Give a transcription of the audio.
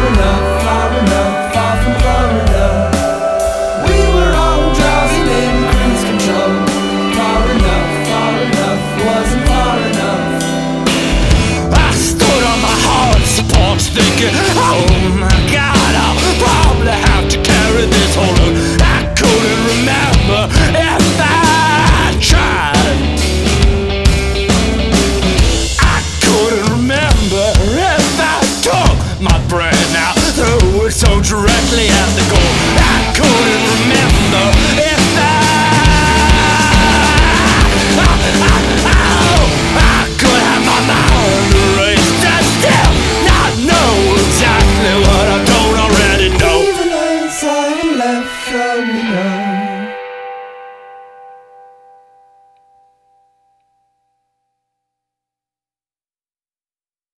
enough, far from Florida. We were on drugs and in cruise control. Far enough, wasn't far enough. I stood on my hard supports thinking, oh my God, I'll probably have to carry this whole load. I couldn't remember if I tried. I couldn't remember if I took my brain out, threw it so directly at the goal. I couldn't remember if I